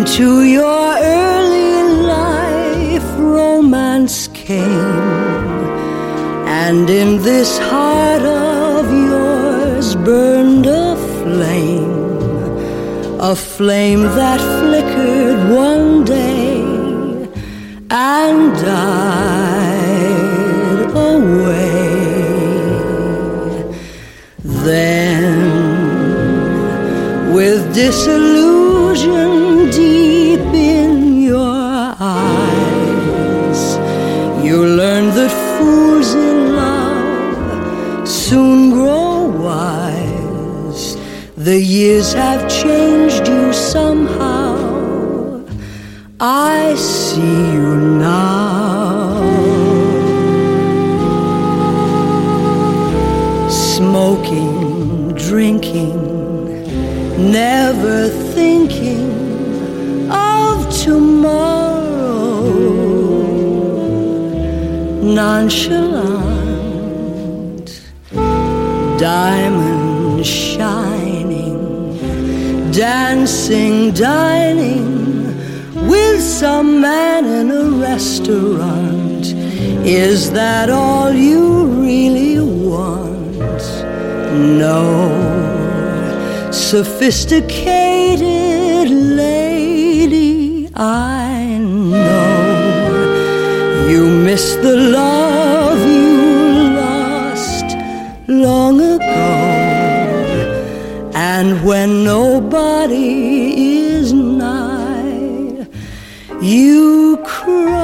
To your early life romance came, and in this heart of yours burned a flame that flickered one day and died away. Then, with disillusion deep in your eyes, you learned that fools in love soon grow wise. The years have changed you somehow. I see you now, smoking, drinking, never thinking of tomorrow, nonchalant, diamond shining, dancing, dining with some man in a restaurant. Is that all you really want? No, sophisticated lady, I know you miss the love you lost long ago. And when nobody is nigh, you cry.